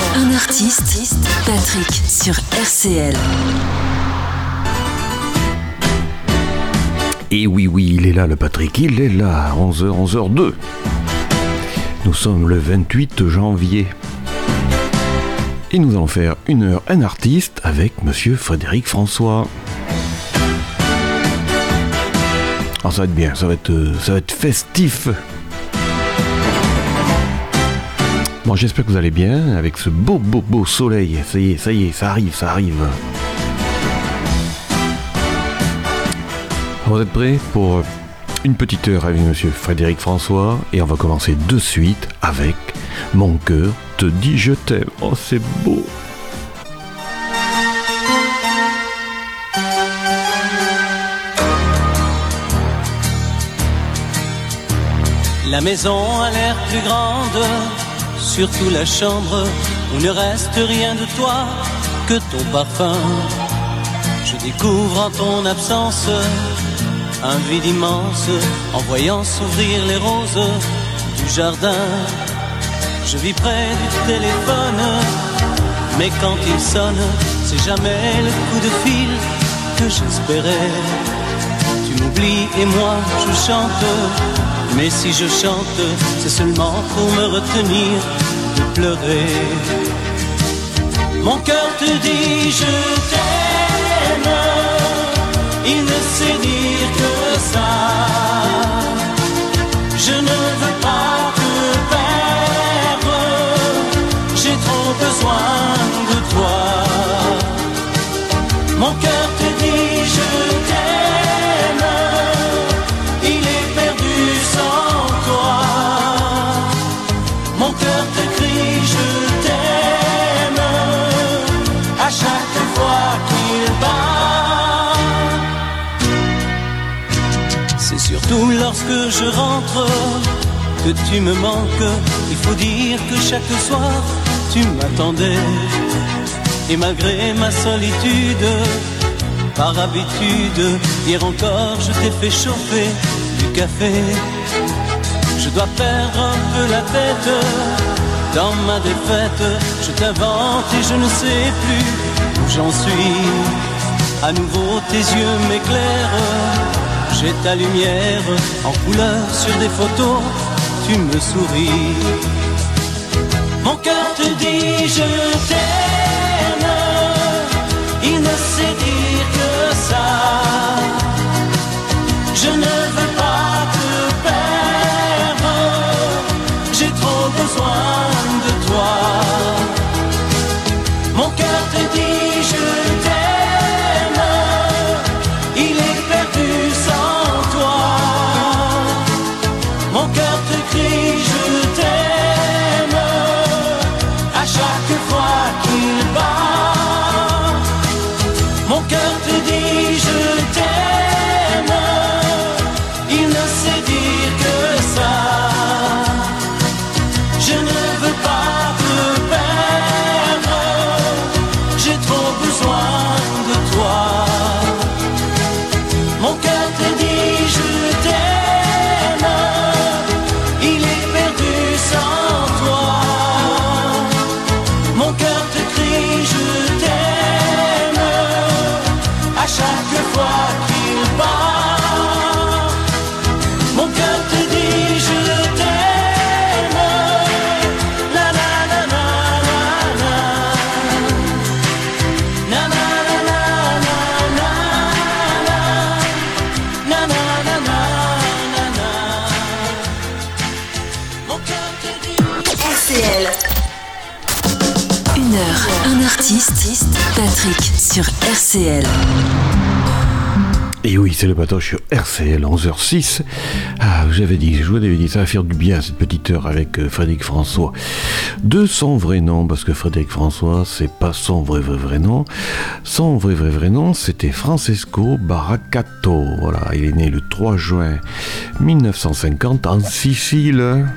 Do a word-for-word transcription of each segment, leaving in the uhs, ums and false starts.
un artiste, Patrick sur R C L. Et oui, oui, il est là le Patrick, il est là, onze heures, onze heures deux. Nous sommes le vingt-huit janvier. Et nous allons faire une heure un artiste avec monsieur Frédéric François. Alors ça va être bien, ça va être, ça va être festif. Bon, j'espère que vous allez bien avec ce beau, beau, beau soleil. Ça y est, ça y est, ça arrive, ça arrive. Vous êtes prêts pour une petite heure avec monsieur Frédéric François et on va commencer de suite avec Mon cœur te dit je t'aime. Oh, c'est beau. La maison a l'air plus grande, surtout la chambre où ne reste rien de toi que ton parfum. Je découvre en ton absence un vide immense en voyant s'ouvrir les roses du jardin. Je vis près du téléphone, mais quand il sonne, c'est jamais le coup de fil que j'espérais. Tu m'oublies et moi je chante, mais si je chante, c'est seulement pour me retenir de pleurer. Mon cœur te dit je t'aime, il ne sait dire que ça. Je ne veux pas te perdre, j'ai trop besoin de toi. Mon cœur te dit je t'aime, il est perdu sans toi. Mon cœur te crie je t'aime à chaque fois qu'il bat. C'est surtout lorsque je rentre que tu me manques. Il faut dire que chaque soir tu m'attendais. Et malgré ma solitude, par habitude, hier encore je t'ai fait chauffer du café. Je dois perdre un peu la tête dans ma défaite. Je t'invente et je ne sais plus où j'en suis. À nouveau tes yeux m'éclairent, j'ai ta lumière en couleur sur des photos, tu me souris. Mon cœur te dit je t'aime, il ne sait dire que ça. Je ne veux pas te perdre, j'ai trop besoin de toi. Mon cœur te dit je t'aime, il est perdu sans toi. Mon cœur te crie je t'aime à chaque fois qu'il bat. Mon cœur te dit je t'aime, il ne sait dire que ça. Je ne veux pas te perdre, j'ai trop besoin de toi. Mon cœur te dit je t'aime, il est perdu sans toi. Mon cœur te crie je t'aime à chaque fois qu'il bat. Mon cœur te dit je t'aime, la la la la la la, na na na na na na, na na na na na. Mon cœur te dit R C L. Une heure, un artiste, Patrick sur R C L. Et oui, c'est le patoche sur R C L, onze heures six. Ah, j'avais dit, je vous avais dit, ça va faire du bien cette petite heure avec euh, Frédéric François. De son vrai nom, parce que Frédéric François, c'est pas son vrai vrai vrai nom. Son vrai vrai vrai nom, c'était Francesco Baracato. Voilà, il est né le trois juin mille neuf cent cinquante en Sicile.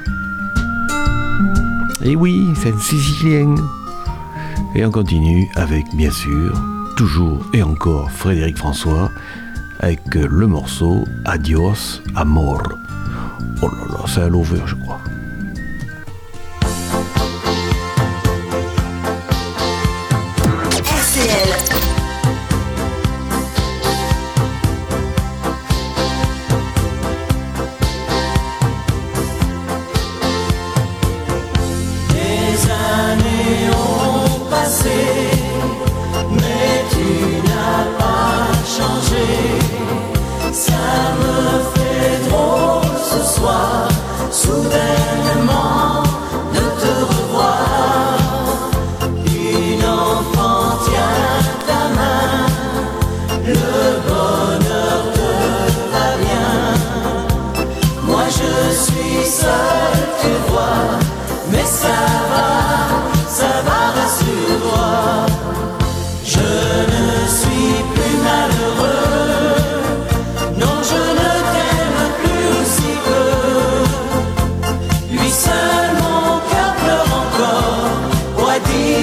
Et oui, c'est un Sicilien. Et on continue avec, bien sûr, toujours et encore Frédéric François, avec le morceau Adios Amor. Oh là là, c'est à l'over, je crois.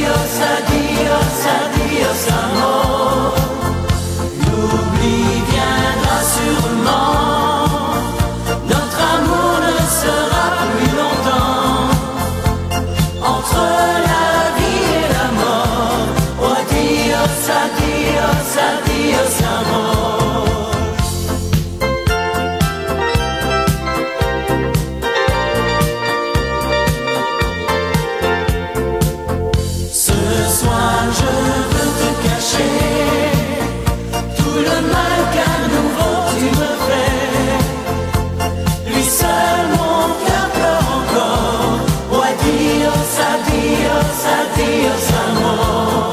adios, adios, adios, amor. L'oubli viendra sûrement, notre amour ne sera plus longtemps entre la vie et la mort. Oh, adios, adios, adios, amor. Adios, amor.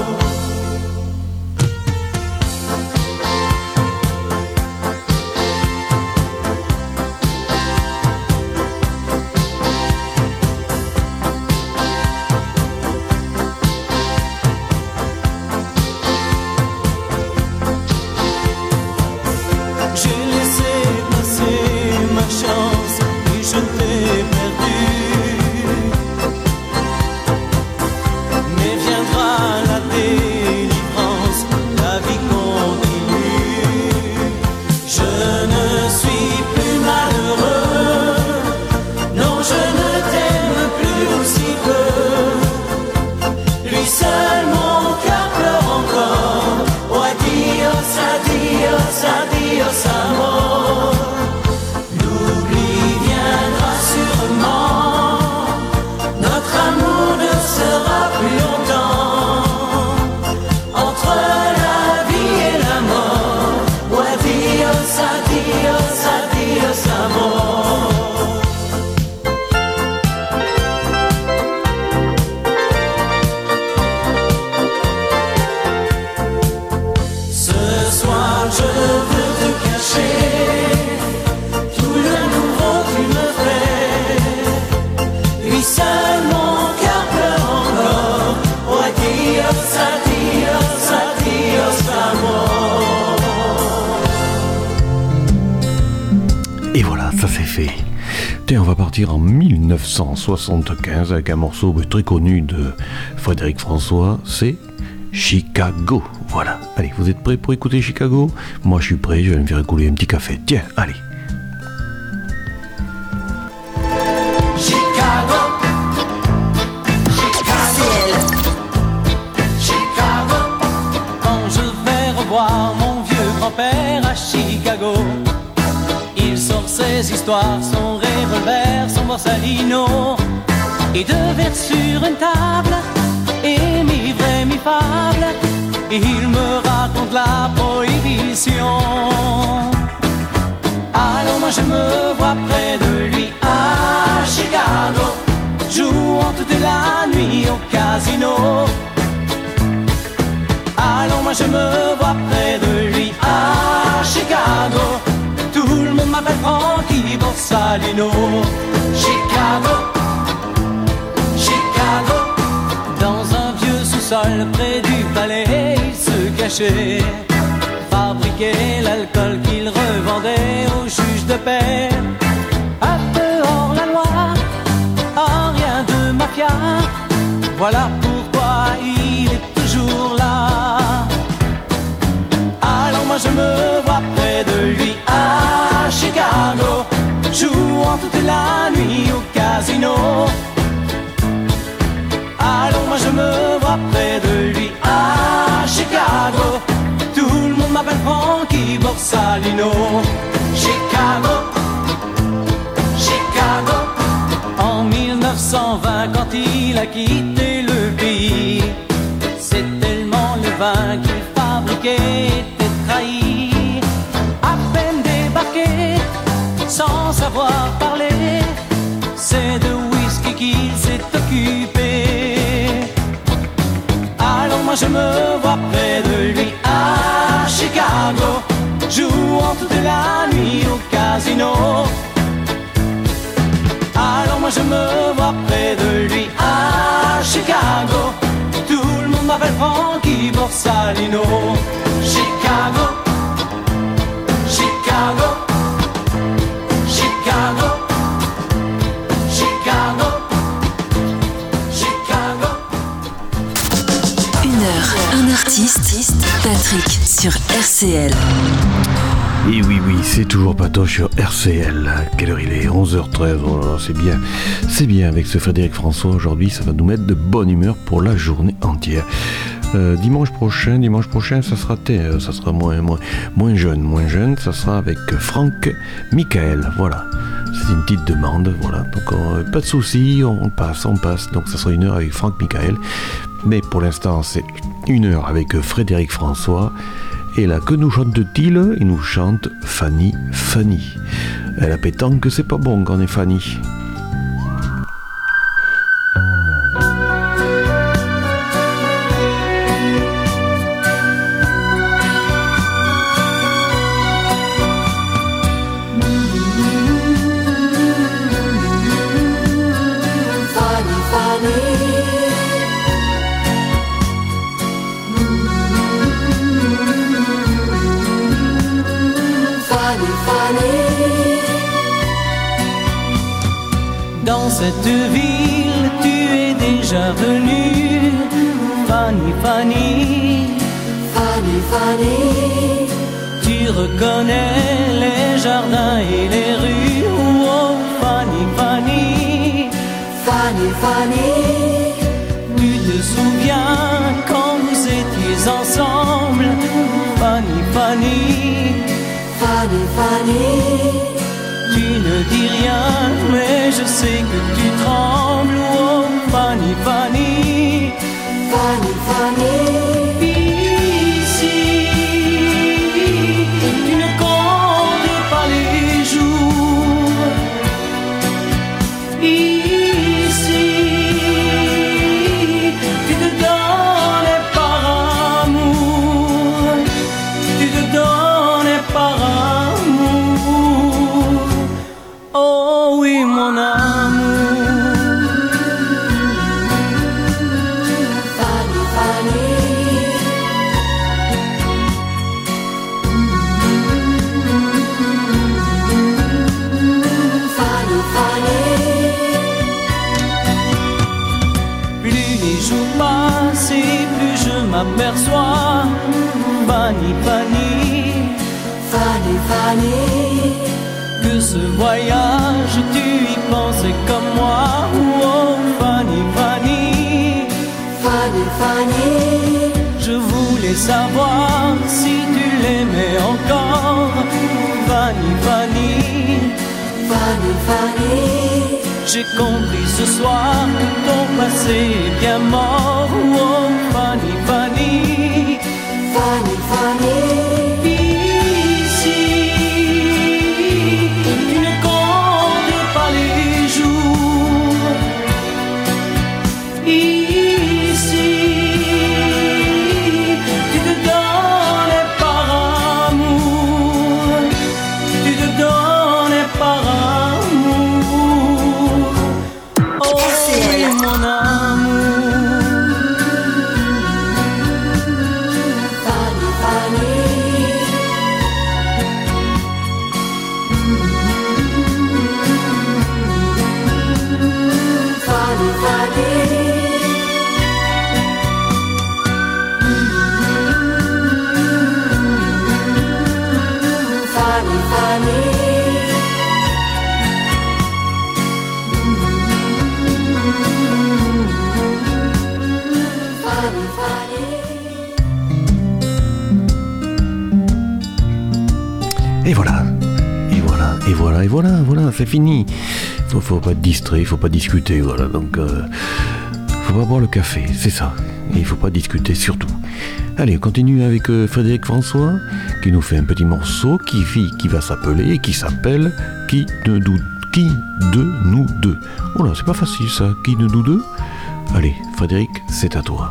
J'ai laissé passer ma chance et je l'ai perdue. Mais viendra la délivrance, la vie continue. Je ne suis plus malheureux, non je ne t'aime plus aussi peu. Lui seul mon cœur pleure encore. Oh, adios, adios, adios, amor. L'oubli viendra sûrement, notre amour ne sera plus longtemps entre la vie et la mort. Oh, adios, adios, adios, amor. Ce soir je veux te cacher tout le nouveau que tu me fais. Lui seul mon cœur pleure encore. Oh, adios, adios, adios, amor. Et voilà, ça c'est fait. Tiens, on va partir en mille neuf cent soixante-quinze avec un morceau très connu de Frédéric François, c'est Chicago. Voilà, allez, vous êtes prêts pour écouter Chicago? Moi je suis prêt, je vais me faire écouler un petit café. Tiens, allez. Chicago, Chicago, quand je vais revoir mon vieux grand-père à Chicago, il sort ses histoires, son revolver, son borsalino, et deux verres sur une table, et mi-vrai, mi-fable, et il me raconte la prohibition. Alors moi je me vois près de lui à Chicago, jouant toute la nuit au casino. Alors moi je me vois près de lui à Chicago, tout le monde m'appelle Frankie Borsalino. Chicago, Chicago, dans un vieux sous-sol près du palais, il se cachait, fabriquait l'alcool qu'il revendait aux juges de paix. Un peu hors la loi, oh, rien de mafia, voilà pourquoi il est toujours là. Alors moi je me vois près de lui à Chicago, jouant toute la nuit au casino. Alors moi je me vois près de lui à Chicago, tout le monde m'appelle Frankie Borsalino. Chicago, Chicago, en mille neuf cent vingt quand il a quitté le pays, c'est tellement le vin qu'il fabriquait était trahi. À peine débarqué, sans savoir parler, c'est de whisky qu'il s'est occupé. Alors moi je me vois près de lui à Chicago, jouant toute la nuit au casino. Alors moi je me vois près de lui à Chicago, tout le monde m'appelle Frankie Borsalino. Chicago, Chicago, Chicago, Chicago, Chicago. Une heure, un artiste, Patrick sur R C L. Et oui, oui, c'est toujours Patoche sur R C L. Quelle heure il est ? onze heures treize, oh là là, c'est bien. C'est bien avec ce Frédéric François aujourd'hui, ça va nous mettre de bonne humeur pour la journée entière. Euh, dimanche prochain, dimanche prochain, ça sera, euh, ça sera moins, moins, moins jeune, moins jeune, ça sera avec Franck Michael, voilà. C'est une petite demande, voilà. Donc euh, pas de soucis, on passe, on passe. Donc ça sera une heure avec Franck Michael. Mais pour l'instant, c'est une heure avec Frédéric François. Et là, que nous chante-t-il ? Il nous chante Fanny, Fanny. Elle a pétanque, c'est pas bon quand on est Fanny. Dans cette ville, tu es déjà venue, Fanny, Fanny, Fanny, Fanny. Tu reconnais les jardins et les rues, oh, Fanny, Fanny, Fanny, Fanny. Tu te souviens quand vous étiez ensemble, Fanny, Fanny, Fanny, Fanny. Tu ne dis rien, mais je sais que tu trembles, oh, Fanny, Fanny, Fanny, Fanny. Ici, tu ne comptes pas les jours. Ici, tu te donnes par amour. Tu te donnes par amour. Oh oui, mon amour. Fanny, Fanny. Fanny, Fanny. Plus les jours passent et plus je m'aperçois, Fanny, Fanny, Fanny, Fanny. que ce voyage, tu y pensais comme moi, oh, Fanny, Fanny, Fanny, Fanny. je voulais savoir si tu l'aimais encore, Fanny, Fanny, Fanny, Fanny. j'ai compris ce soir que ton passé est bien mort, oh, Fanny, Fanny, Fanny, Fanny. ici, tu ne comptes pas les jours. Ici, tu te donnes par amour. Tu te donnes par amour. Oh, mon amour. Fanny, Fanny. Fanny, Fanny. Fanny, Fanny. Fanny, Fanny. Et voilà, et voilà, et voilà, et voilà, voilà, c'est fini. Faut, faut pas être distrait, faut pas discuter, voilà. Donc, euh, faut pas boire le café, c'est ça. Et il faut pas discuter surtout. Allez, on continue avec euh, Frédéric François, qui nous fait un petit morceau qui, qui va s'appeler, qui s'appelle Qui de nous, qui de nous deux. Oh là, c'est pas facile ça, qui de nous deux. Allez, Frédéric, c'est à toi.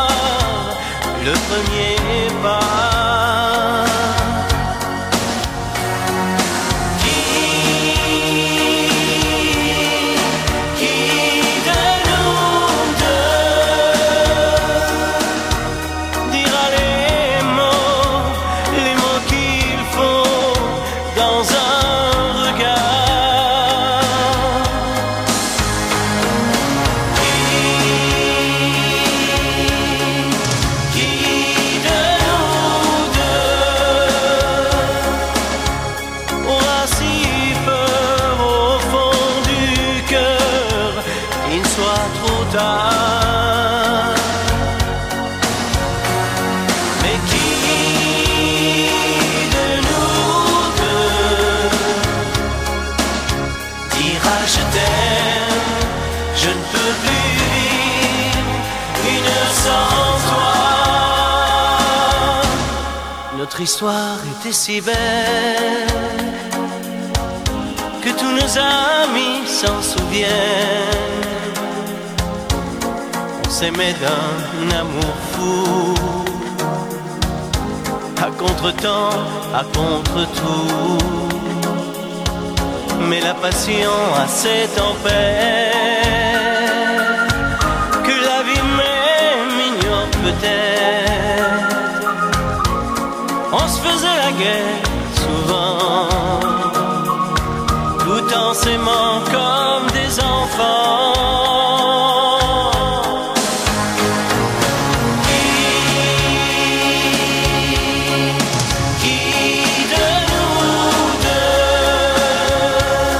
Le premier pas Notre histoire était si belle que tous nos amis s'en souviennent. On s'aimait d'un amour fou, à contre-temps, à contre-tout. Mais la passion a ses tempêtes que la vie même ignore peut-être. On se faisait la guerre souvent, tout en s'aimant comme des enfants. Qui, qui de nous deux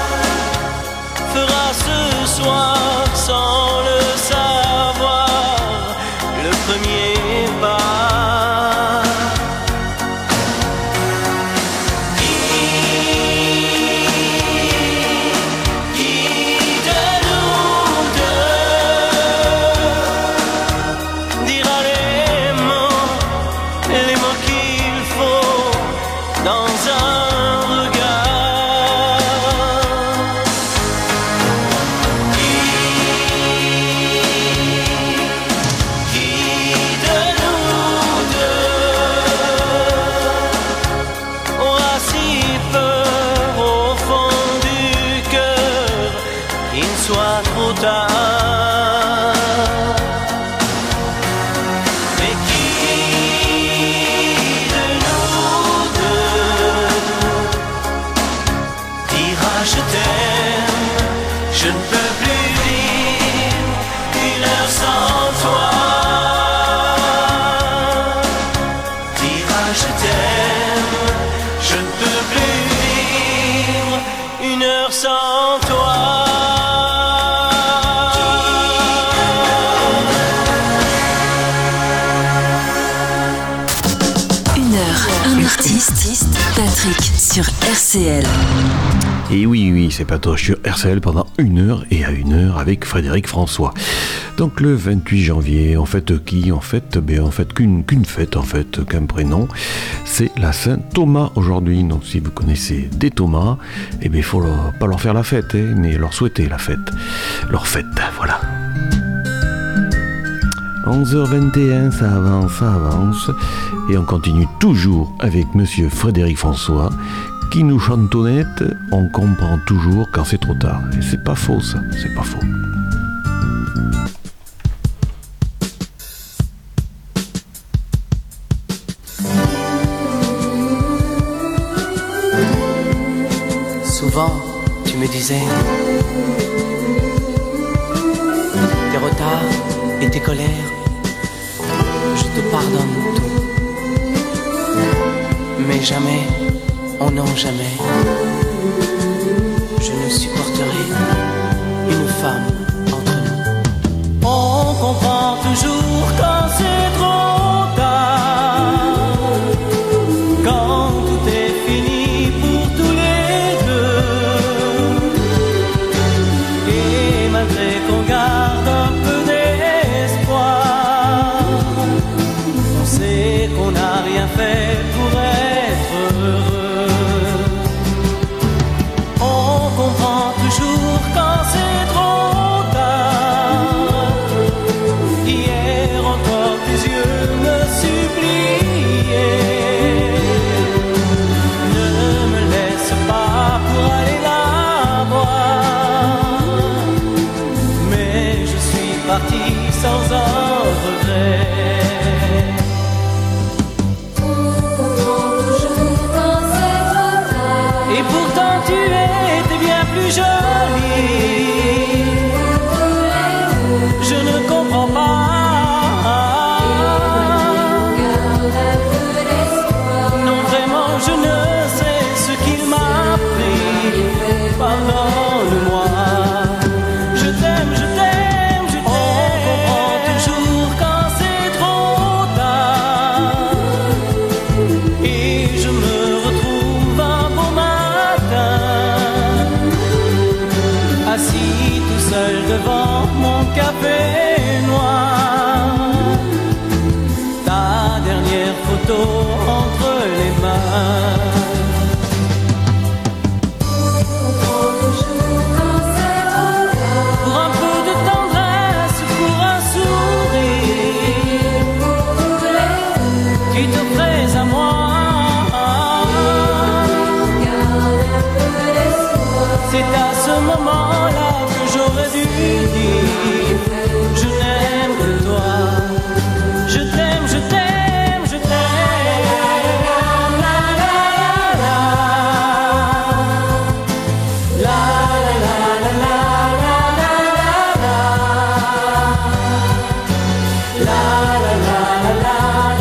fera ce soir sans le savoir le premier pas? Patrick sur R C L. Et oui, oui, c'est Patoche sur R C L pendant une heure et à une heure avec Frédéric François. Donc le vingt-huit janvier, en fait qui En fait, ben, en fait qu'une, qu'une fête, en fait, qu'un prénom. C'est la Saint Thomas aujourd'hui. Donc si vous connaissez des Thomas, eh bien il faut leur, pas leur faire la fête, hein, mais leur souhaiter la fête. Leur fête, voilà. onze heures vingt et un, ça avance, ça avance. Et on continue toujours avec Monsieur Frédéric François, qui nous chantonnette. On comprend toujours quand c'est trop tard. Et c'est pas faux, ça, c'est pas faux. Souvent, tu me disais tes retards et tes colères, je te pardonne tout. Mais jamais, oh non jamais, je ne supporterai une femme entre nous. On comprend toujours quand c'est trop tard, quand tout est fini pour tous les deux. Et malgré qu'on garde un peu d'espoir, on sait qu'on n'a rien fait pour être heureux. On comprend toujours quand c'est trop tard. Hier encore tes yeux me suppliaient, ne me laisse pas pour aller la voir. Mais je suis parti sans un regret. Et pourtant tu étais bien plus jolie. Je ne comprends pas. Non vraiment je ne sais ce qu'il m'a pris. Pardonne-moi. Je t'aime, je t'aime, je t'aime. On comprend toujours quand c'est trop tard. Et je me retrouve un beau matin ce moment-là que j'aurais dû dire je n'aime que toi. Je t'aime, je t'aime, je t'aime. La la la la la la la la la la la la la la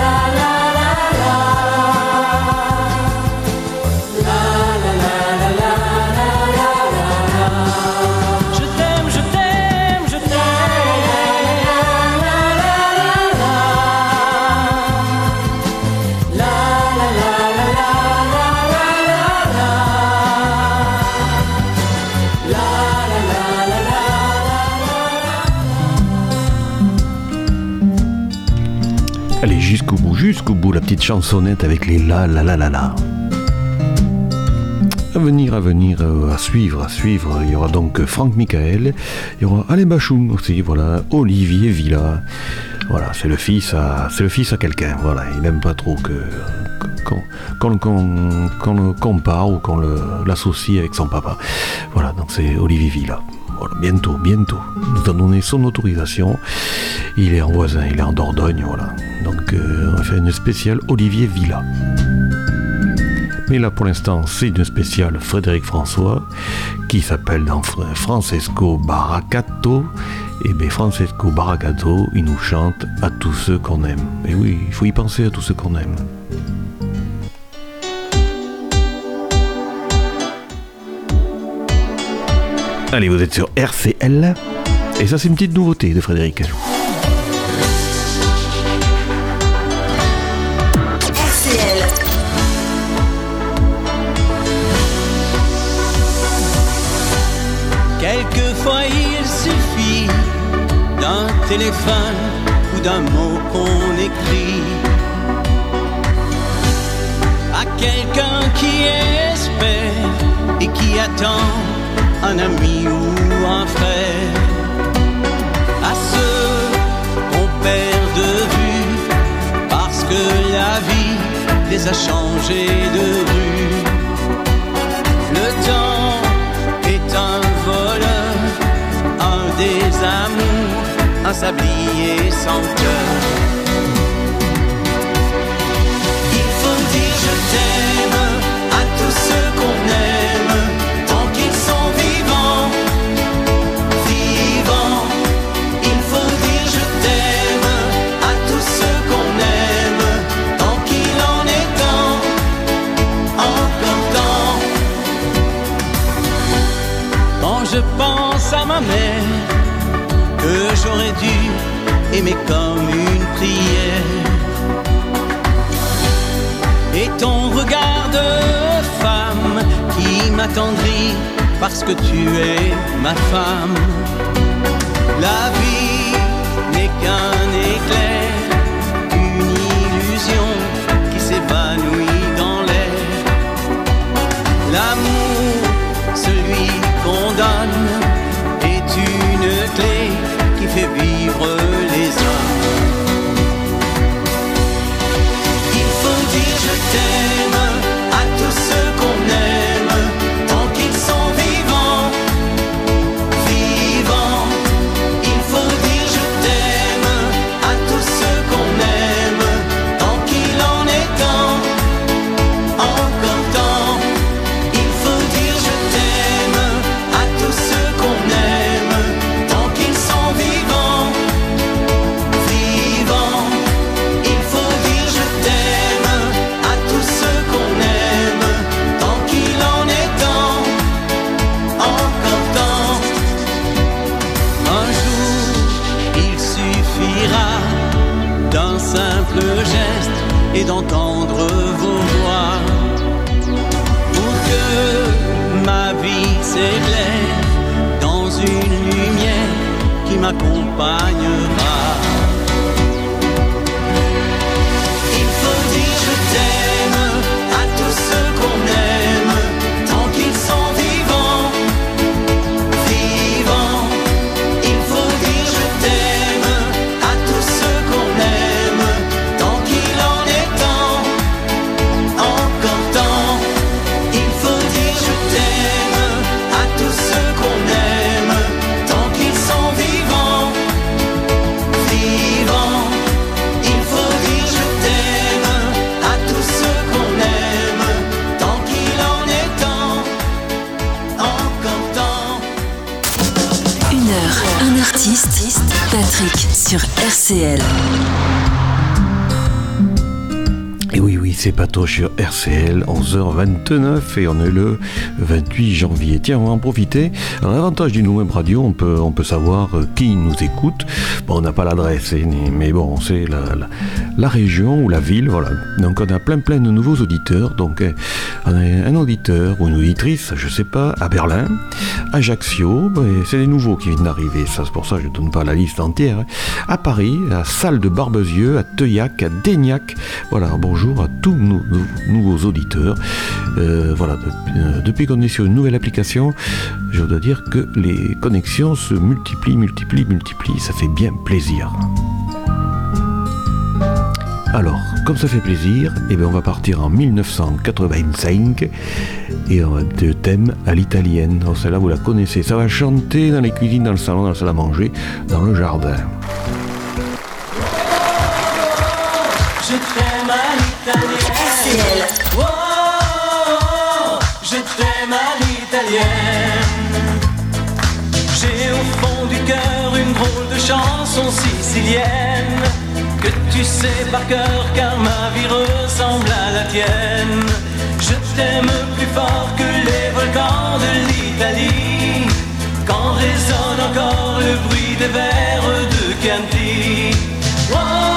Allez, jusqu'au bout, jusqu'au bout, la petite chansonnette avec les la la la la la. À venir, à venir, euh, à suivre, à suivre. Il y aura donc Franck Michael, il y aura Alain Bachung aussi, voilà, Olivier Villa. Voilà, c'est le fils à, c'est le fils à quelqu'un, voilà. Il n'aime pas trop que, qu'on, qu'on, qu'on, qu'on le compare ou qu'on le, l'associe avec son papa. Voilà, donc c'est Olivier Villa. Voilà, bientôt, bientôt. Il nous a donné son autorisation. Il est en voisin, il est en Dordogne, voilà. Donc euh, on va faire une spéciale Olivier Villa. Mais là pour l'instant c'est une spéciale Frédéric François qui s'appelle dans Francesco Baracato. Et bien Francesco Baracato, il nous chante à tous ceux qu'on aime. Et oui, il faut y penser à tous ceux qu'on aime. Allez, vous êtes sur R C L. Et ça c'est une petite nouveauté de Frédéric. Quelquefois il suffit d'un téléphone ou d'un mot qu'on écrit à quelqu'un qui espère et qui attend un ami ou un frère, à ceux qu'on perd de vue parce que la vie les a changés de rue. Le temps est un voleur, un désamour, un sablier sans cœur. Il faut dire je t'aime à tous ceux qu'on aime, tant qu'ils sont vivants, vivants. Il faut dire je t'aime à tous ceux qu'on aime, tant qu'il en est temps, encore temps. Quand je pense à ma mère, que j'aurais dû aimer comme une prière, et ton regard de femme qui m'attendrit parce que tu es ma femme. La vie n'est qu'un éclair, une illusion qui s'évanouit dans l'air. L'amour, celui qu'on donne, est une clé qui fait vivre les hommes. Il faut dire je t'aime à tous ceux qu'on aime, tant qu'ils sont vivants, vivants. Il faut dire je t'aime à tous ceux qu'on aime, tant qu'il en est temps, encore temps. Il faut dire je t'aime à tous ceux qu'on aime, tant qu'ils sont vivants, vivants. Il faut dire je t'aime à tous ceux qu'on aime, tant qu'il en est temps, encore temps. Un jour, il suffira d'un simple geste et d'entendre vos voix pour que ma vie s'éclaire dans une lumière qui m'accompagnera. Il faut dire je t'aime à tous ceux qu'on aime, tant qu'ils sont vivants, vivants. Il faut dire je t'aime à tous ceux qu'on aime, tant qu'il en est temps, encore temps. Il faut dire je t'aime à tous ceux qu'on artiste, Patrick sur R C L. Et oui, oui, c'est Patoche sur R C L, onze heures vingt-neuf, et on est le vingt-huit janvier. Tiens, on va en profiter. Alors, l'avantage d'une web radio, on peut, on peut savoir qui nous écoute. Bon, on n'a pas l'adresse, mais bon, on sait la, la, la région ou la ville, voilà. Donc, on a plein, plein de nouveaux auditeurs. Donc, on a un auditeur ou une auditrice, je sais pas, à Berlin, Ajaccio, ben, c'est les nouveaux qui viennent d'arriver. Ça, c'est pour ça que je ne donne pas la liste entière. Hein. À Paris, à Salle de Barbezieux, à Teuillac, à Daignac. Voilà, bonjour à tous nos, nos nouveaux auditeurs. Euh, voilà, depuis, euh, depuis qu'on est sur une nouvelle application, je dois dire que les connexions se multiplient, multiplient, multiplient. Ça fait bien plaisir. Alors, comme ça fait plaisir, eh bien on va partir en dix-neuf cent quatre-vingt-cinq et on va de thème à l'italienne. Alors celle-là, vous la connaissez. Ça va chanter dans les cuisines, dans le salon, dans la salle à manger, dans le jardin. Je t'aime à l'italienne. R C L. Oh, je t'aime à l'italienne. J'ai au fond du cœur une drôle de chanson sicilienne que tu sais par cœur car ma vie ressemble à la tienne. Je t'aime plus fort que les volcans de l'Italie quand résonne encore le bruit des vers de Chianti. Oh,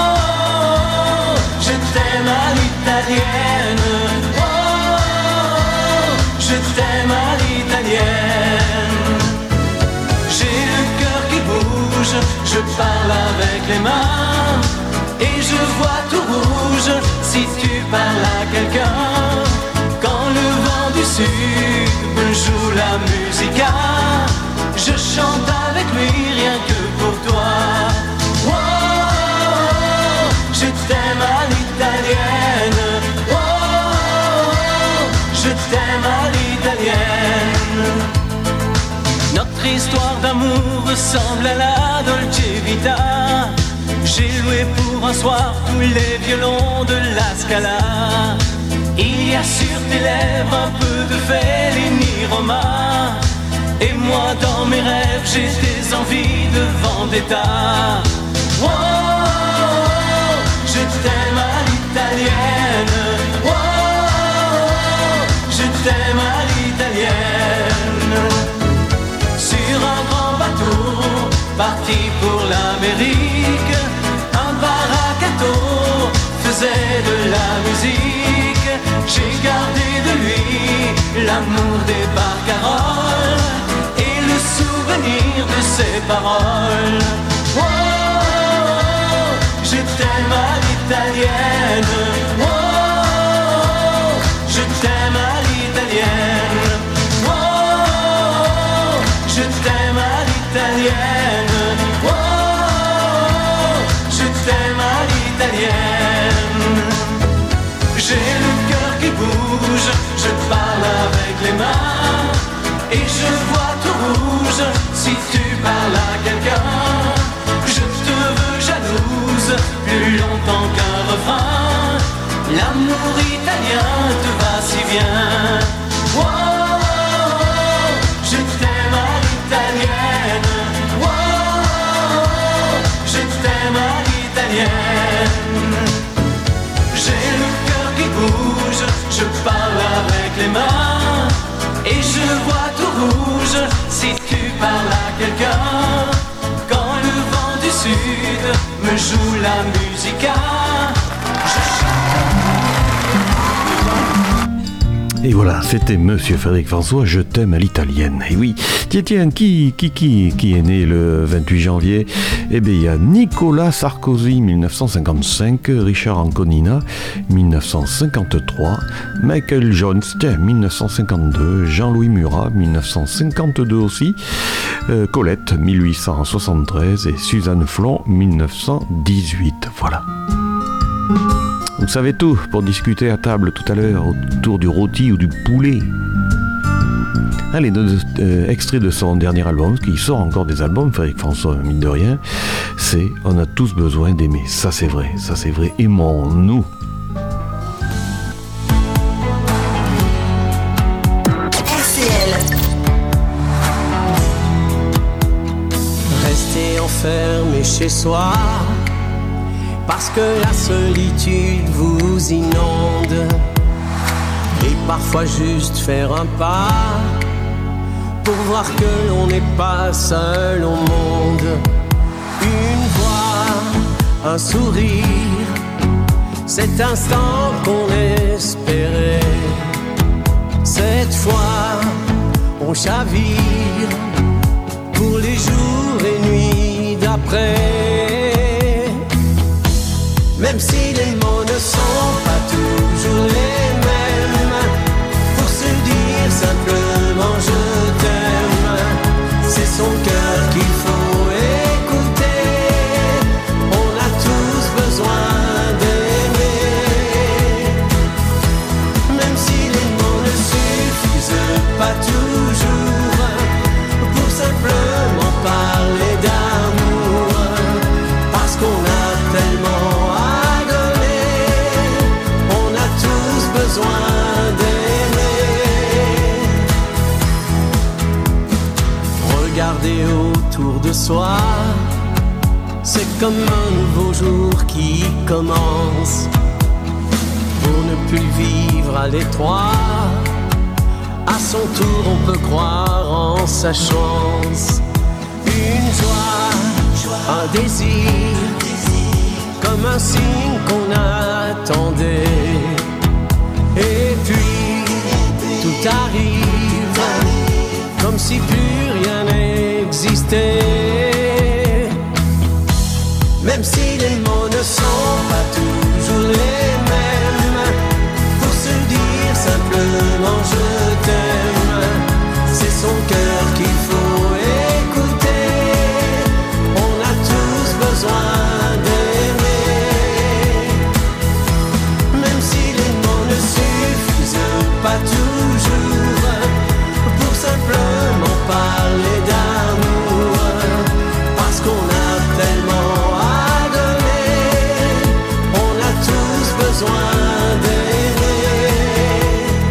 je t'aime à l'italienne. Oh, je t'aime à l'italienne. J'ai le cœur qui bouge, je parle avec les mains et je vois tout rouge si tu parles à quelqu'un. Quand le vent du sud me joue la musica, je chante avec lui rien que pour toi. Oh, je t'aime à l'italienne. Oh, je t'aime à l'italienne. Notre histoire d'amour ressemble à la Dolce Vita. J'ai loué pour un soir tous les violons de la Scala. Il y a sur tes lèvres un peu de Fellini Roma. Et moi dans mes rêves j'ai des envies de vendetta. Oh, je t'aime à l'italienne. Oh, je t'aime à l'italienne. Sur un grand bateau, parti pour l'Amérique, un baracato faisait de la musique. J'ai gardé de lui l'amour des barcaroles et le souvenir de ses paroles. Oh, je t'aime à l'italienne. Oh, je t'aime à l'italienne. Oh, je t'aime à l'italienne. Oh, je t'aime à l'italienne. J'ai le cœur qui bouge, je parle avec les mains et je vois tout rouge si tu parles à quelqu'un. Je te veux jalouse plus longtemps qu'un refrain. L'amour italien te va si bien. Oh, je t'aime à l'italienne. Oh, je t'aime à l'italienne. J'ai le cœur qui bouge, je parle avec les mains et je vois tout rouge si tu parles à quelqu'un. Quand le vent du sud me joue la musica, je chante. Et voilà, c'était Monsieur Frédéric François, je t'aime à l'italienne. Et oui, tiens, tiens, qui, qui, qui, qui est né le vingt-huit janvier? Eh bien, il y a Nicolas Sarkozy, dix-neuf cent cinquante-cinq, Richard Anconina, dix-neuf cent cinquante-trois, Michael Jones, tiens, dix-neuf cent cinquante-deux, Jean-Louis Murat, dix-neuf cent cinquante-deux aussi, euh, Colette, mille huit cent soixante-treize, et Suzanne Flon, dix-neuf cent dix-huit. Voilà. Vous savez tout pour discuter à table tout à l'heure autour du rôti ou du poulet. Allez, deux euh, extraits de son dernier album, qui sort encore des albums, Frédéric François, mine de rien, c'est « On a tous besoin d'aimer ». Ça c'est vrai, ça c'est vrai, aimons-nous. R C L. Rester chez soi, parce que la solitude vous inonde. Et parfois juste faire un pas pour voir que l'on n'est pas seul au monde. Une voix, un sourire, cet instant qu'on espérait. Cette fois, on chavire pour les jours et nuits d'après. Même si les mots ne sont pas toujours les mêmes, pour se dire simplement je t'aime, c'est son cœur qu'il faut écouter. On a tous besoin d'aimer. Même si les mots ne suffisent pas toujours, pour simplement parler d'amour, parce qu'on a tellement à donner, on a tous besoin d'aimer. Regarder autour de soi, c'est comme un nouveau jour qui commence. Pour ne plus vivre à l'étroit, à son tour on peut croire en sa chance. Une joie, un désir, comme un signe qu'on attendait. Et puis tout arrive, comme si plus rien n'existait. Même si les mots ne sont pas toujours les mêmes, pour se dire simplement je t'aime, c'est son cœur qu'il faut écouter. On a tous besoin d'aimer. Même si les mots ne suffisent pas toujours, pour simplement parler d'amour, parce qu'on a tellement à donner, on a tous besoin d'aimer.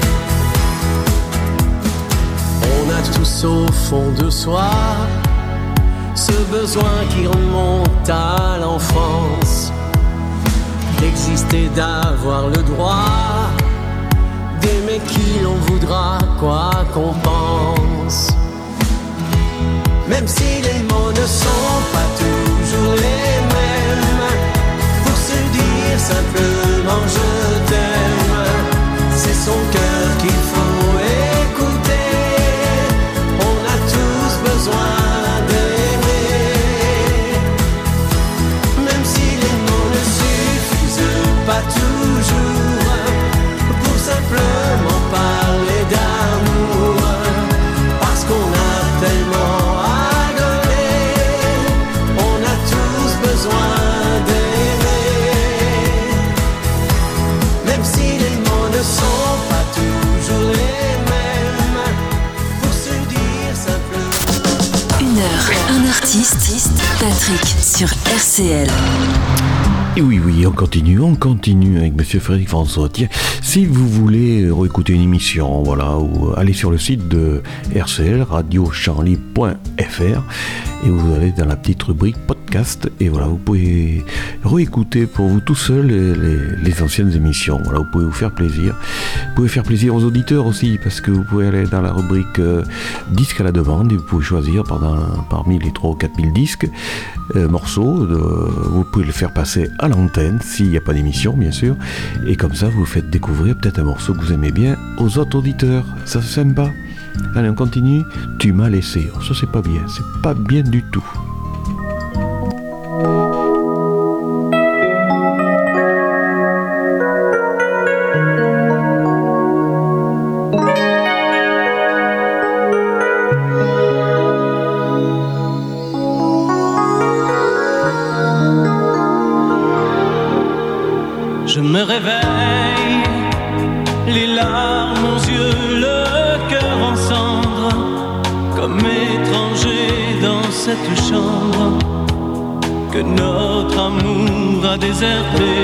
On a tous au fond de soi ce besoin qui remonte à l'enfance, d'exister, d'avoir le droit d'aimer qui l'on voudra, quoi qu'on pense. Même si les mots ne sont pas toujours les mêmes, pour se dire simplement je t'aime, c'est son cœur qu'il faut écouter. On a tous besoin d'aimer. Même si les mots ne suffisent pas toujours, pour simplement parler d'amour, parce qu'on a tellement à donner, on a tous besoin d'aimer. Même si les mots ne sont pas toujours les mêmes, pour se dire simplement. Une heure, un artiste, Patrick sur R C L. Et oui, oui, on continue, on continue avec Monsieur Frédéric François. Tiens, si vous voulez réécouter une émission, voilà, ou allez sur le site de R C L, radio charlie point f r, et vous allez dans la petite rubrique podcast, et voilà, vous pouvez réécouter pour vous tout seul les, les, les anciennes émissions. Voilà, vous pouvez vous faire plaisir. Vous pouvez faire plaisir aux auditeurs aussi, parce que vous pouvez aller dans la rubrique euh, disques à la demande, et vous pouvez choisir pendant, parmi les trois ou quatre mille disques, euh, morceaux, de, vous pouvez le faire passer à l'antenne, s'il n'y a pas d'émission, bien sûr, et comme ça, vous faites découvrir peut-être un morceau que vous aimez bien aux autres auditeurs. Ça, c'est sympa. Allez, on continue. Tu m'as laissé. Oh, ça, c'est pas bien. C'est pas bien du tout. Je me réveille, les larmes aux yeux, le cœur en cendres, comme étranger dans cette chambre que notre amour a déserté.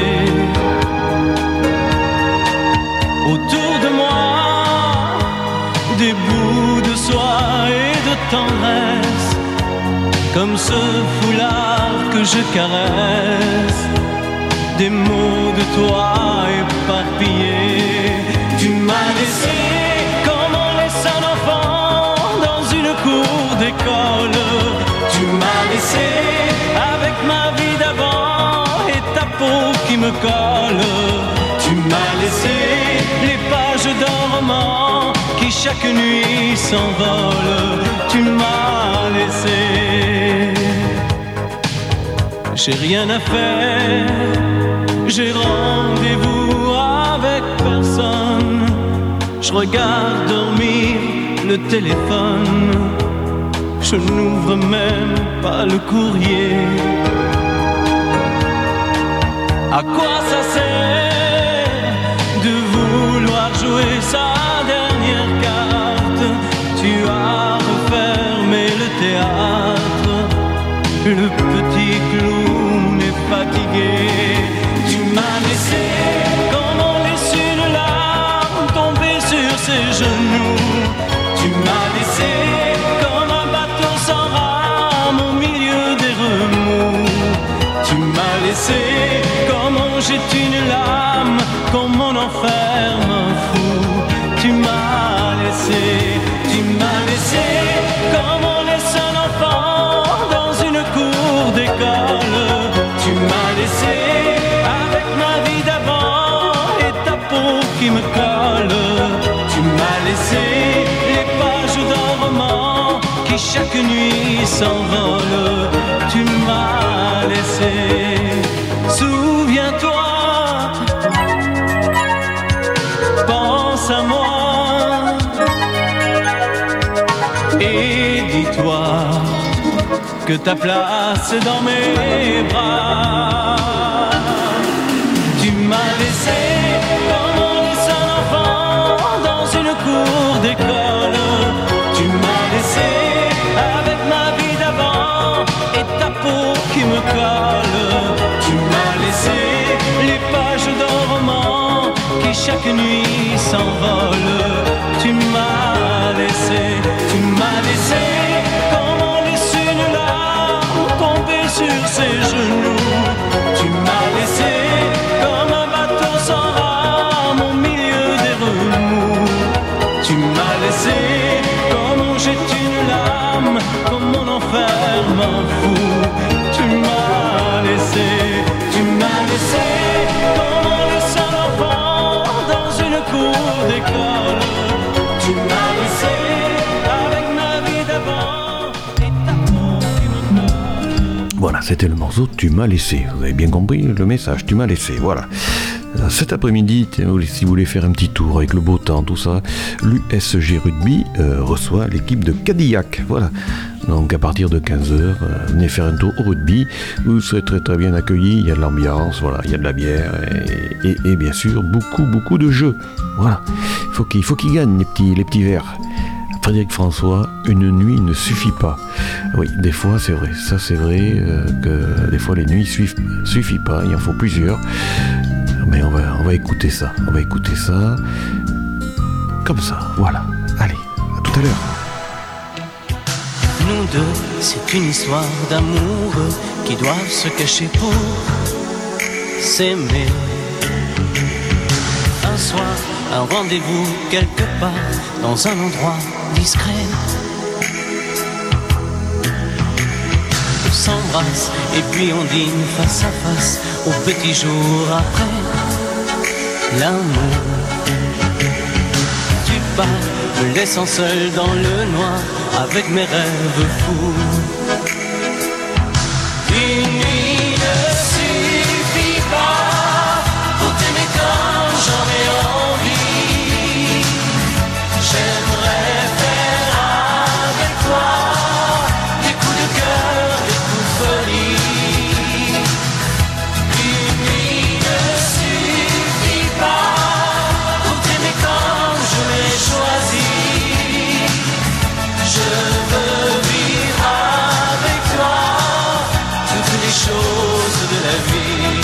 Autour de moi, des bouts de soie et de tendresse, comme ce foulard que je caresse, des mots de toi éparpillés. Tu m'as laissé comme on laisse un enfant dans une cour d'école. Tu m'as laissé avec ma vie d'avant et ta peau qui me colle. Tu m'as laissé les pages d'un roman qui chaque nuit s'envolent. Tu m'as laissé. J'ai rien à faire, j'ai rendez-vous avec personne. Je regarde dormir le téléphone, je n'ouvre même pas le courrier. À quoi ça sert de vouloir jouer sa dernière carte? Tu as refermé le théâtre, le petit clown est fatigué. Tu m'as laissé comme on laisse une larme tomber sur ses genoux. Tu m'as laissé comme un bateau sans rame au milieu des remous. Tu m'as laissé comme on jette une lame, comme on enferme un fou. Tu m'as laissé, tu m'as laissé comme on laisse un enfant dans une cour d'école. Tu m'as laissé avec ma vie d'avant et ta peau qui me colle. Tu m'as laissé les pages d'un roman qui chaque nuit s'envole. Tu m'as laissé. Souviens-toi, pense à moi et dis-toi que ta place est dans mes bras. Tu m'as laissé comme on laisse un enfant dans une cour d'école. Tu m'as laissé avec ma vie d'avant et ta peau qui me colle. Tu m'as laissé les pages d'un roman qui chaque nuit s'envolent. Tu m'as laissé, tu m'as laissé comme on laisse une larme tomber sur ses genoux. Tu m'as laissé comme un bateau sans rame au milieu des remous. Tu m'as laissé comme on jette une lame, comme on enferme un fou. Tu m'as laissé, tu m'as laissé comme on laisse un enfant dans une cour d'école. Tu m'as laissé avec ma vie d'avant et ta peau qui me colle. Voilà, c'était le morceau Tu m'as laissé. Vous avez bien compris le message, tu m'as laissé, voilà. Cet après-midi, si vous voulez faire un petit tour avec le beau temps, tout ça, l'U S G Rugby euh, reçoit l'équipe de Cadillac. Voilà. Donc à partir de quinze heures, euh, venez faire un tour au rugby. Vous serez très très bien accueillis. Il y a de l'ambiance, voilà, il y a de la bière et, et, et bien sûr beaucoup beaucoup de jeux. Voilà. Il faut qu'ils faut qu'ils gagnent les petits les petits verts. Frédéric François, une nuit ne suffit pas. Oui, des fois c'est vrai. Ça c'est vrai euh, que des fois les nuits suffisent suffit pas. Il en faut plusieurs. Mais on va, on va écouter ça, on va écouter ça, comme ça, voilà. Allez, à tout à l'heure. Nous deux, c'est une histoire d'amour qui doivent se cacher pour s'aimer. Un soir, un rendez-vous quelque part, dans un endroit discret. On s'embrasse et puis on dîne face à face au petit jour après l'amour. Tu pars, me laissant seul dans le noir avec mes rêves fous. Une nuit ne suffit pas pour t'aimer comme j'en ai envie. J'aimerais faire avec toi des coups de cœur, des coups de folie. Une nuit ne suffit pas pour t'aimer comme je l'ai choisi. Je veux vivre avec toi toutes les choses de la vie.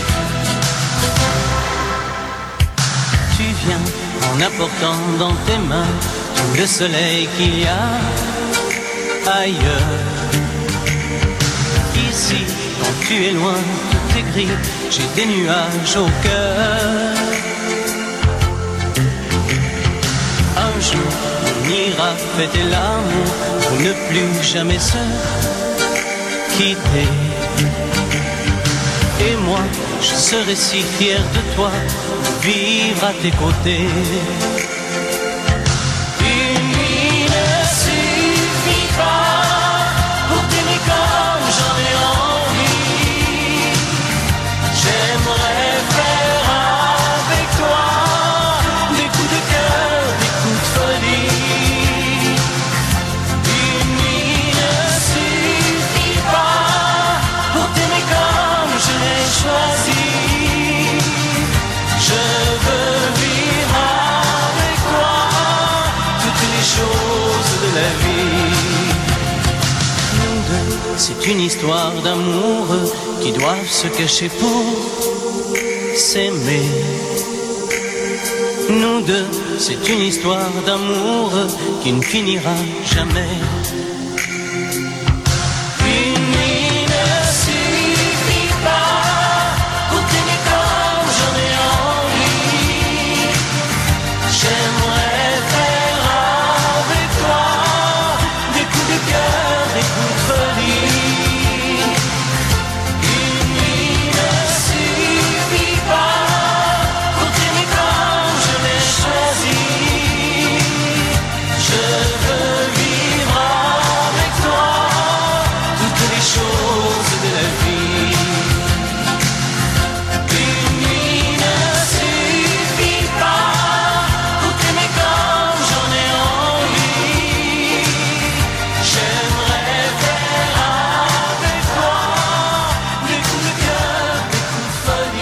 Tu viens en apportant dans tes mains tout le soleil qu'il y a ailleurs. Ici, tu es loin, tout est gris, j'ai des nuages au cœur. Un jour, on ira fêter l'amour pour ne plus jamais se quitter. Et moi, je serai si fier de toi, de vivre à tes côtés. Une nuit ne suffit pas pour t'aimer comme j'en ai envie. J'aimerais faire avec toi des coups de cœur, des coups de folie. Une nuit ne suffit pas pour t'aimer comme je l'ai choisi. Je veux vivre avec toi toutes les choses de la vie. Nous deux, c'est une histoire d'amour qui doivent se cacher pour s'aimer. Nous deux, c'est une histoire d'amour qui ne finira jamais. Une nuit ne suffit pas pour t'aimer comme j'en ai envie. J'aimerais faire avec toi des coups de cœur, des coups de folie. Une nuit ne suffit pas pour t'aimer comme je l'ai choisi. Je veux vivre avec toi toutes les choses de la vie. Une nuit ne suffit pas pour t'aimer comme j'en ai envie. J'aimerais faire avec toi des coups de cœur, des coups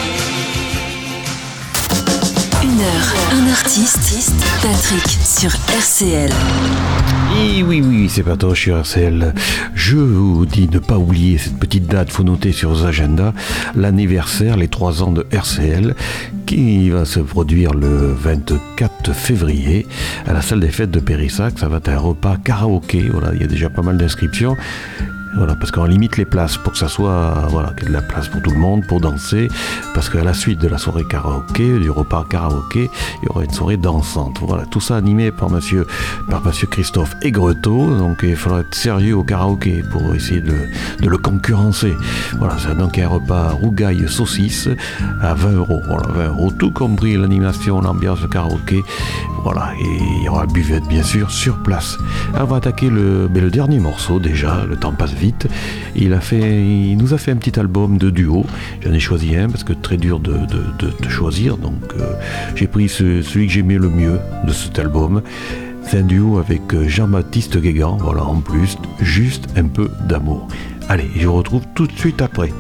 de folie. Une heure, un artiste, Patrick sur R C L. Et oui, oui, c'est Patoche sur R C L. Je vous dis de ne pas oublier cette petite date, faut noter sur vos agendas, l'anniversaire, les trois ans de R C L, qui va se produire le vingt-quatre février à la salle des fêtes de Périssac. Ça va être un repas karaoké, voilà, il y a déjà pas mal d'inscriptions. Voilà, parce qu'on limite les places pour que ça soit, voilà, qu'il y ait de la place pour tout le monde, pour danser, parce qu'à la suite de la soirée karaoké, du repas karaoké, il y aura une soirée dansante. Voilà, tout ça animé par monsieur, par monsieur Christophe Aigretot, donc il faudra être sérieux au karaoké pour essayer de, de le concurrencer. Voilà, c'est donc un repas rougaille saucisse à vingt euros, voilà, vingt euros, tout compris l'animation, l'ambiance, le karaoké, voilà, et il y aura la buvette bien sûr sur place. Alors, on va attaquer le, ben, le dernier morceau déjà, le temps passe vite. Il, a fait, il nous a fait un petit album de duo. J'en ai choisi un parce que très dur de, de, de, de choisir. Donc euh, j'ai pris ce, celui que j'aimais le mieux de cet album. C'est un duo avec Jean-Baptiste Guégan. Voilà, en plus, juste un peu d'amour. Allez, je vous retrouve tout de suite après.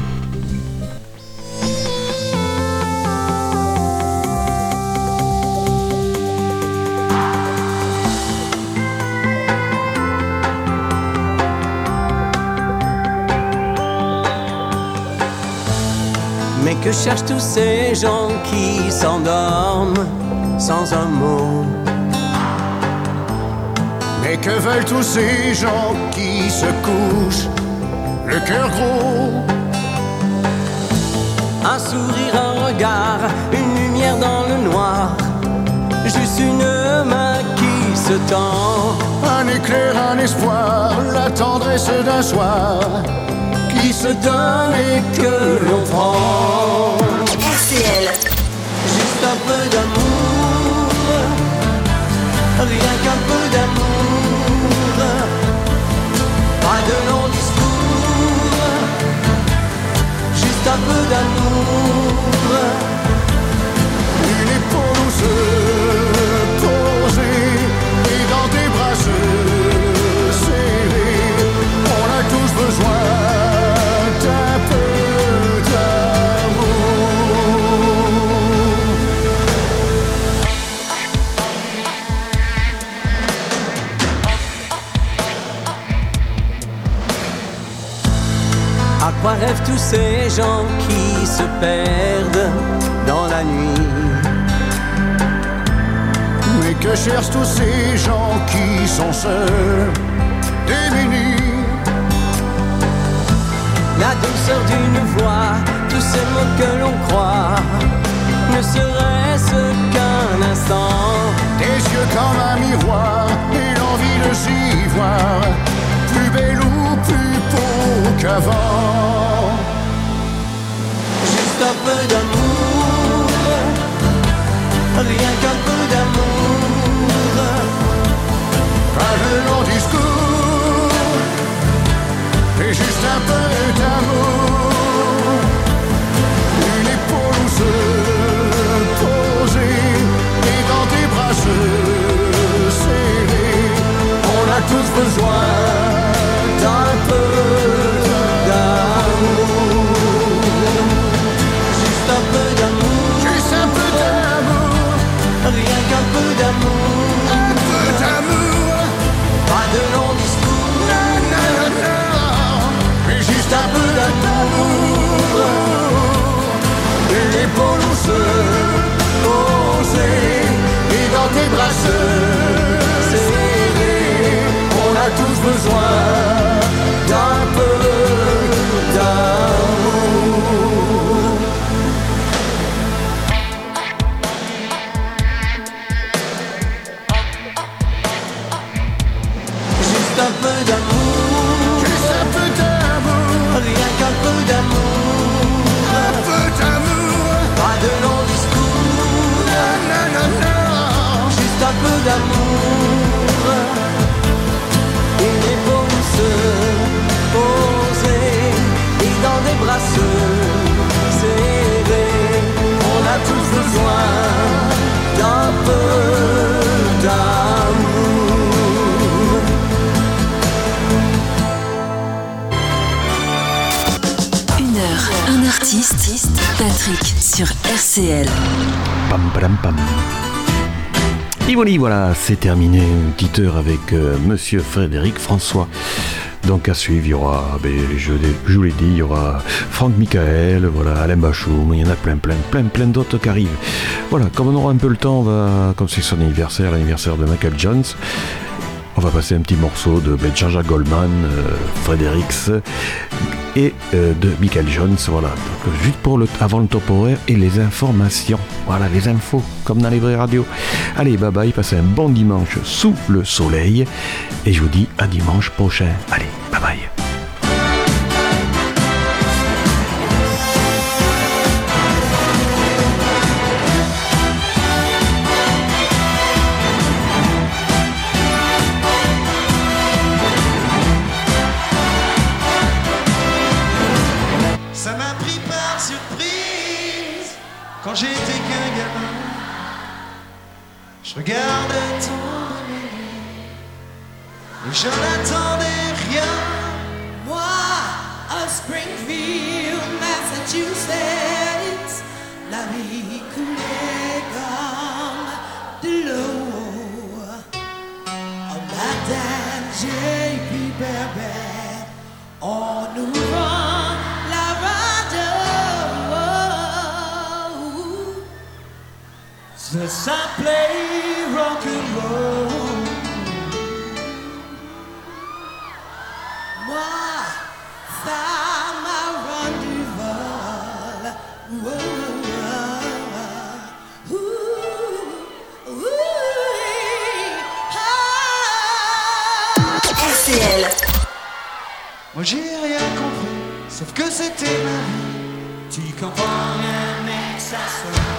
Mais que cherchent tous ces gens qui s'endorment sans un mot? Mais que veulent tous ces gens qui se couchent le cœur gros? Un sourire, un regard, une lumière dans le noir, juste une main qui se tend. Un éclair, un espoir, la tendresse d'un soir qui se donne et que l'on prend. R C L. Juste un peu d'amour, rien qu'un peu d'amour, pas de longs discours, juste un peu d'amour. Une épaule où se poser et dans tes bras se serrer. On a tous besoin d'un peu d'amour. À quoi rêvent tous ces gens qui se perdent dans la nuit? Mais que cherchent tous ces gens qui sont seuls, démunis? la douceur d'une voix, tous ces mots que l'on croit, ne serait-ce qu'un instant. Tes yeux comme un miroir et l'envie de s'y voir, plus belle ou plus beau qu'avant. Juste un peu d'amour, rien qu'un peu d'amour, Pas de long discours, et juste un peu d'amour. Une épaule où se poser, et dans tes bras se serrer. on a tous besoin d'un peu d'amour. Juste un peu d'amour, Juste un peu d'amour, rien qu'un peu d'amour, un peu d'amour. pas de long discours, Mais juste un peu d'amour. une épaule où se poser, Et dans tes bras se serrer. On a tous besoin d'un peu d'amour. Juste un peu d'amour, Juste un peu d'amour, rien qu'un peu d'amour, un peu d'amour. pas de long discours, Non, non, non, non. juste un peu d'amour, une épaule où se poser et dans des bras se serrer. On a tous besoin d'un peu d'amour. Une heure, un artiste, Patrick sur R C L. Pam, pam, pam. Et voilà, voilà, c'est terminé. Une petite heure avec euh, Monsieur Frédéric François. Donc à suivre, il y aura, ben, je, l'ai- je vous l'ai dit, il y aura Franck Michael, voilà, Alain Bachoum, il y en a plein, plein, plein, plein d'autres qui arrivent. Voilà, comme on aura un peu le temps, on va, comme c'est son anniversaire, l'anniversaire de Michael Jones, on va passer un petit morceau de ben, Jean-Jacques Goldman, euh, Fredericks et euh, de Michael Jones, voilà. Donc, juste pour le, avant le top horaire et les informations, voilà, les infos, comme dans les vraies radios. Allez, bye bye, passez un bon dimanche sous le soleil et je vous dis à dimanche prochain. Allez, bye bye. Ça m'a pris par surprise quand j'étais qu'un gamin. Je regardais tomber et je n'attendais rien. Moi, à Springfield, Massachusetts, la vie coulait comme de l'eau. Oh, Madame J P Berbet, en ouvrant la radio, Ça s'appelait rock'n'roll. moi, femme à run du vol. Ouh, ouh, ouh, ah. R C L. Moi j'ai rien compris, sauf que c'était ma vie. Tu comprends rien, mec, ça se